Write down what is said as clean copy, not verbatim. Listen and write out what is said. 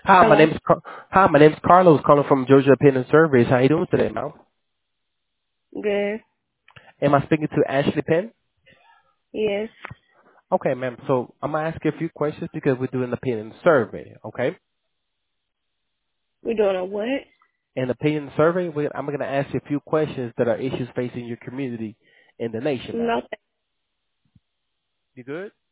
Hi, Hello. Hi, my name's Carlos, calling from Georgia Opinion Surveys. How you doing today, ma'am? Good. Am I speaking to Ashley Penn? Yes. Okay, ma'am. So I'm gonna ask you a few questions because we're doing an opinion survey. Okay? We doing a what? In the opinion survey, I'm gonna ask you a few questions that are issues facing your community in the nation, ma'am. No. You good?